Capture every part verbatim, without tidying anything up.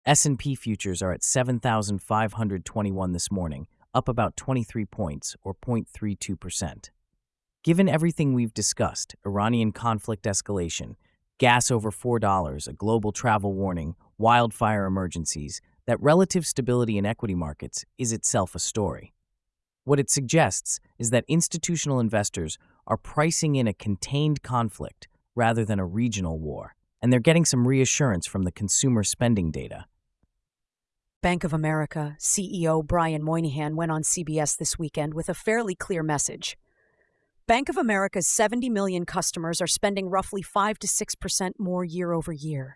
S and P futures are at seven thousand five hundred twenty-one this morning, up about twenty-three points or zero point three two percent. Given everything we've discussed, Iranian conflict escalation, gas over four dollars, a global travel warning, wildfire emergencies, that relative stability in equity markets is itself a story. What it suggests is that institutional investors are pricing in a contained conflict rather than a regional war, and they're getting some reassurance from the consumer spending data. Bank of America C E O Brian Moynihan went on C B S this weekend with a fairly clear message. Bank of America's seventy million customers are spending roughly five to six percent more year over year.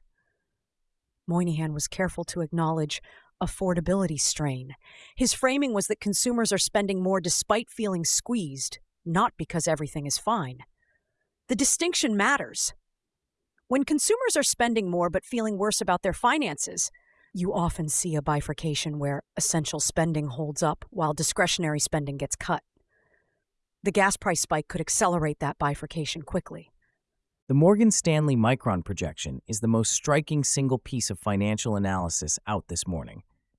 Moynihan was careful to acknowledge affordability strain. His framing was that consumers are spending more despite feeling squeezed, not because everything is fine. The distinction matters. When consumers are spending more but feeling worse about their finances, you often see a bifurcation where essential spending holds up while discretionary spending gets cut. The gas price spike could accelerate that bifurcation quickly. The Morgan Stanley Micron projection is the most striking single piece of financial analysis out this morning.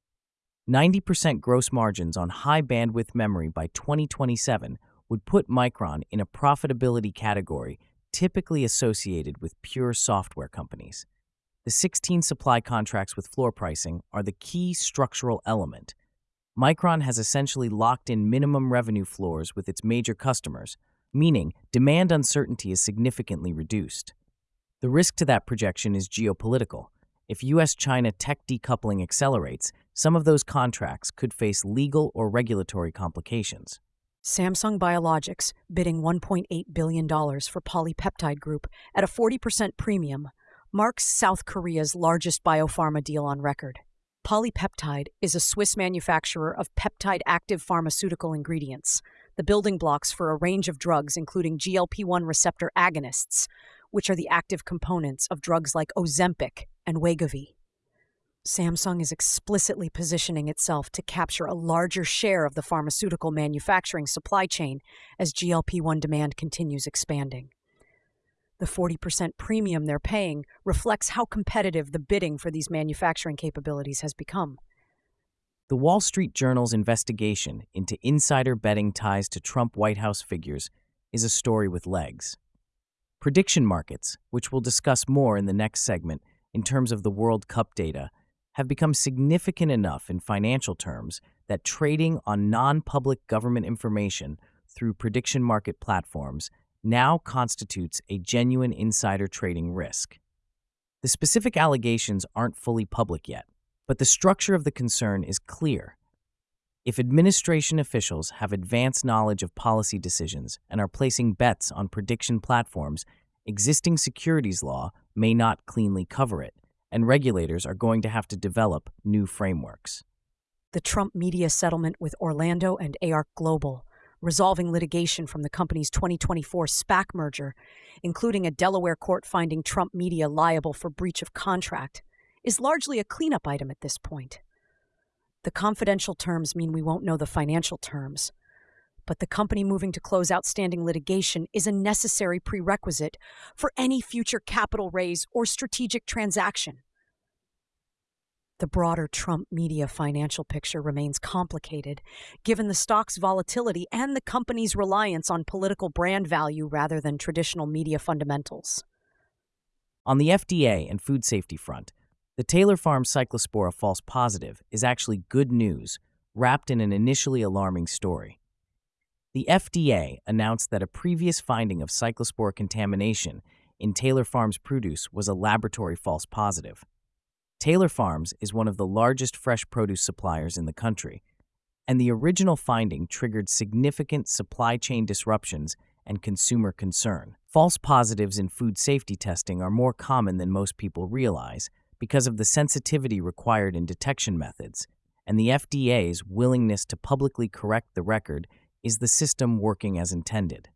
ninety percent gross margins on high bandwidth memory by twenty twenty-seven would put Micron in a profitability category typically associated with pure software companies. The sixteen supply contracts with floor pricing are the key structural element. Micron has essentially locked in minimum revenue floors with its major customers, meaning demand uncertainty is significantly reduced. The risk to that projection is geopolitical. If U S China tech decoupling accelerates, some of those contracts could face legal or regulatory complications. Samsung Biologics bidding one point eight billion dollars for Polypeptide Group at a forty percent premium marks South Korea's largest biopharma deal on record. Polypeptide is a Swiss manufacturer of peptide active pharmaceutical ingredients, the building blocks for a range of drugs including G L P one receptor agonists, which are the active components of drugs like Ozempic and Wegovy. Samsung is explicitly positioning itself to capture a larger share of the pharmaceutical manufacturing supply chain as G L P one demand continues expanding. The forty percent premium they're paying reflects how competitive the bidding for these manufacturing capabilities has become. The Wall Street Journal's investigation into insider betting ties to Trump White House figures is a story with legs. Prediction markets, which we'll discuss more in the next segment in terms of the World Cup data, have become significant enough in financial terms that trading on non-public government information through prediction market platforms now constitutes a genuine insider trading risk. The specific allegations aren't fully public yet, but the structure of the concern is clear. If administration officials have advanced knowledge of policy decisions and are placing bets on prediction platforms, existing securities law may not cleanly cover it, and regulators are going to have to develop new frameworks. The Trump media settlement with Orlando and A R C Global, resolving litigation from the company's twenty twenty-four SPAC merger, including a Delaware court finding Trump Media liable for breach of contract, is largely a cleanup item at this point. The confidential terms mean we won't know the financial terms, but the company moving to close outstanding litigation is a necessary prerequisite for any future capital raise or strategic transaction. The broader Trump Media financial picture remains complicated, given the stock's volatility and the company's reliance on political brand value rather than traditional media fundamentals. On the F D A and food safety front, the Taylor Farms Cyclospora false positive is actually good news, wrapped in an initially alarming story. The F D A announced that a previous finding of cyclospore contamination in Taylor Farms produce was a laboratory false positive. Taylor Farms is one of the largest fresh produce suppliers in the country, and the original finding triggered significant supply chain disruptions and consumer concern. False positives in food safety testing are more common than most people realize because of the sensitivity required in detection methods, and the F D A's willingness to publicly correct the record is the system working as intended.